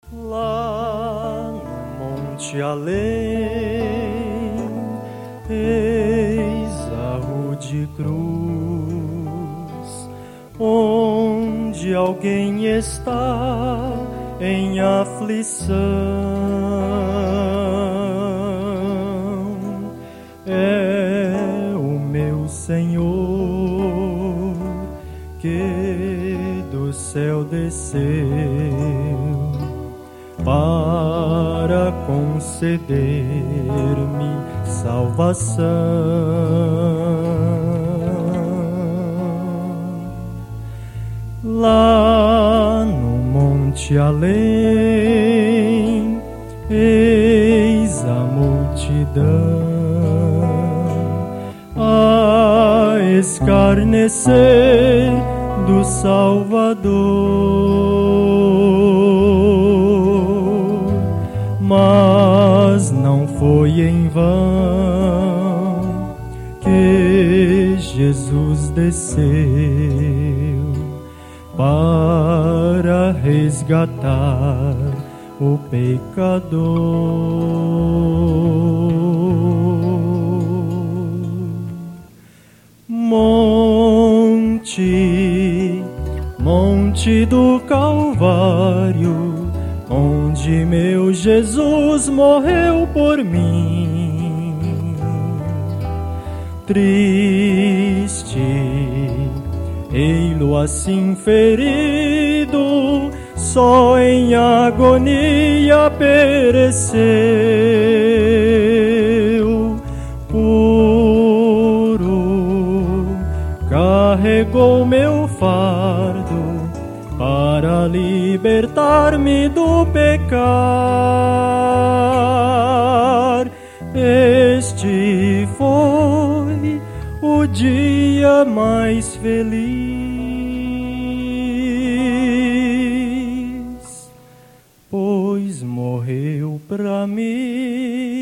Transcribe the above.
Lá no monte além, eis a rude cruz, onde alguém está em aflição. É o meu Senhor que do céu desceu para conceder-me salvação. Lá no monte além, eis a multidão a escarnecer do Salvador, mas não foi em vão que Jesus desceu para resgatar o pecador. Monte do Calvário, onde meu Jesus morreu por mim. Triste, ei-lo assim ferido, só em agonia pereceu. Puro, carregou meu fardo para libertar-me do pecar. Este foi o dia mais feliz, pois morreu pra mim